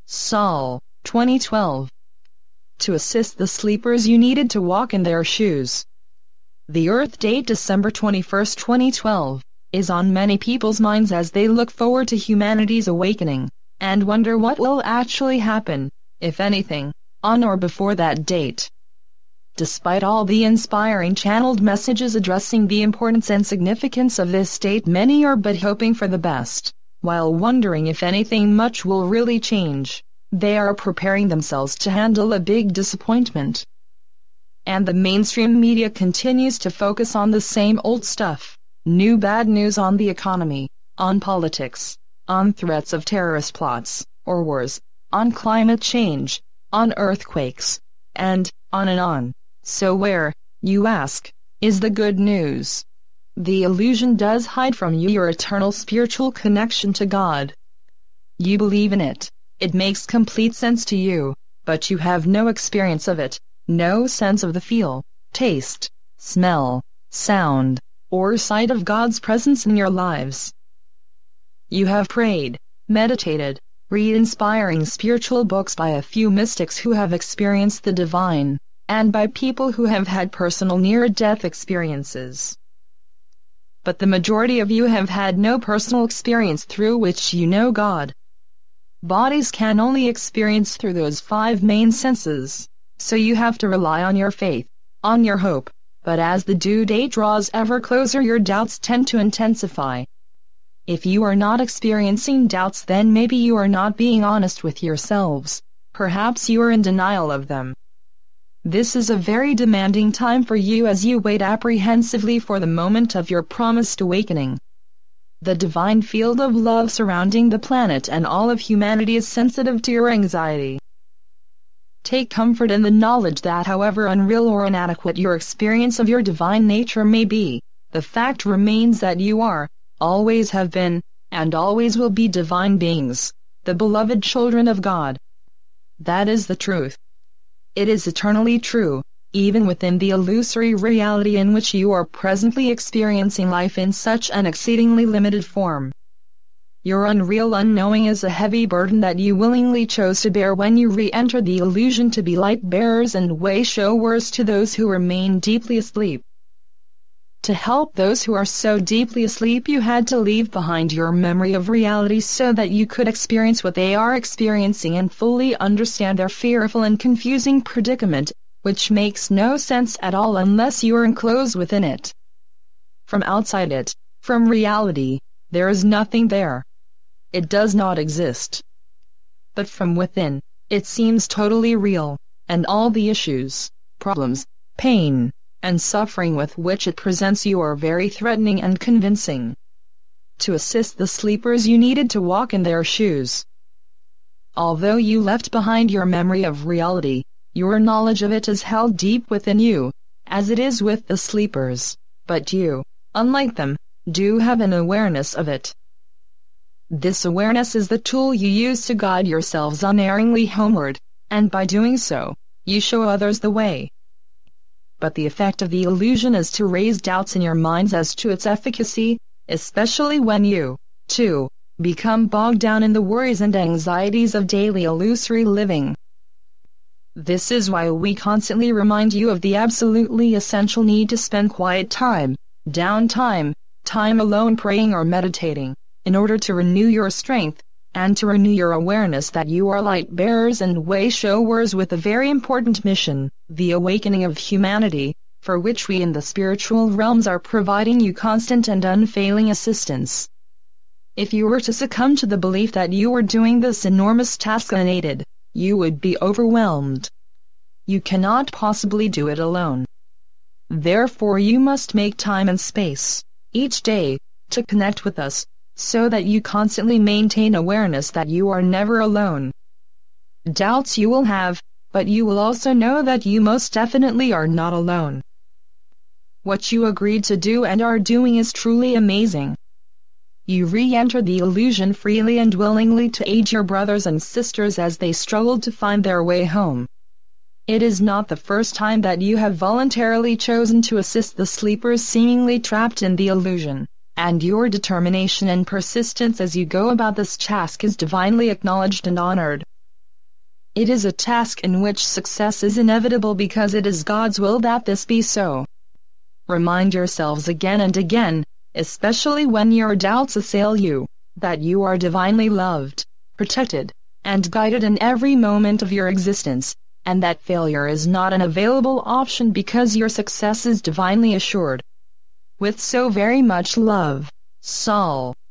Sol, 2012. To assist the sleepers you needed to walk in their shoes. The Earth date December 21, 2012, is on many people's minds as they look forward to humanity's awakening, and wonder what will actually happen, if anything, on or before that date. Despite all the inspiring channeled messages addressing the importance and significance of this date, many are but hoping for the best, while wondering if anything much will really change. They are preparing themselves to handle a big disappointment. And the mainstream media continues to focus on the same old stuff. New bad news on the economy, on politics, on threats of terrorist plots or wars, on climate change, on earthquakes, and on. So where, you ask, is the good news? The illusion does hide from you your eternal spiritual connection to God. You believe in it, it makes complete sense to you, but you have no experience of it, no sense of the feel, taste, smell, sound, or sight of God's presence in your lives. You have prayed, meditated, read inspiring spiritual books by a few mystics who have experienced the divine, and by people who have had personal near-death experiences. But the majority of you have had no personal experience through which you know God. Bodies can only experience through those 5 main senses, so you have to rely on your faith, on your hope, but as the due date draws ever closer, your doubts tend to intensify. If you are not experiencing doubts, then maybe you are not being honest with yourselves, perhaps you are in denial of them. This is a very demanding time for you as you wait apprehensively for the moment of your promised awakening. The divine field of love surrounding the planet and all of humanity is sensitive to your anxiety. Take comfort in the knowledge that however unreal or inadequate your experience of your divine nature may be, the fact remains that you are, always have been, and always will be divine beings, the beloved children of God. That is the truth. It is eternally true, even within the illusory reality in which you are presently experiencing life in such an exceedingly limited form. Your unreal unknowing is a heavy burden that you willingly chose to bear when you re-entered the illusion to be light bearers and way showers to those who remain deeply asleep. To help those who are so deeply asleep, you had to leave behind your memory of reality so that you could experience what they are experiencing and fully understand their fearful and confusing predicament, which makes no sense at all unless you are enclosed within it. From outside it, from reality, there is nothing there. It does not exist. But from within, it seems totally real, and all the issues, problems, pain, and suffering with which it presents you are very threatening and convincing. To assist the sleepers you needed to walk in their shoes. Although you left behind your memory of reality, your knowledge of it is held deep within you, as it is with the sleepers, but you, unlike them, do have an awareness of it. This awareness is the tool you use to guide yourselves unerringly homeward, and by doing so, you show others the way. But the effect of the illusion is to raise doubts in your minds as to its efficacy, especially when you, too, become bogged down in the worries and anxieties of daily illusory living. This is why we constantly remind you of the absolutely essential need to spend quiet time, downtime, time alone praying or meditating, in order to renew your strength, and to renew your awareness that you are light bearers and way showers with a very important mission, the awakening of humanity, for which we in the spiritual realms are providing you constant and unfailing assistance. If you were to succumb to the belief that you were doing this enormous task unaided, you would be overwhelmed. You cannot possibly do it alone. Therefore you must make time and space, each day, to connect with us, so that you constantly maintain awareness that you are never alone. Doubts you will have, but you will also know that you most definitely are not alone. What you agreed to do and are doing is truly amazing. You re-enter the illusion freely and willingly to aid your brothers and sisters as they struggled to find their way home. It is not the first time that you have voluntarily chosen to assist the sleepers seemingly trapped in the illusion, and your determination and persistence as you go about this task is divinely acknowledged and honored. It is a task in which success is inevitable because it is God's will that this be so. Remind yourselves again and again, especially when your doubts assail you, that you are divinely loved, protected, and guided in every moment of your existence, and that failure is not an available option because your success is divinely assured. With so very much love, Saul.